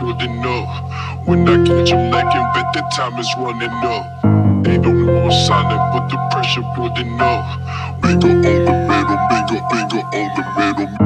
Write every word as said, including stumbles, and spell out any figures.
building up. When I catch him lacking, bet the time is running up. Ain't no more silent, but the pressure building up. Bigger on the middle, bigger, bigger on the middle.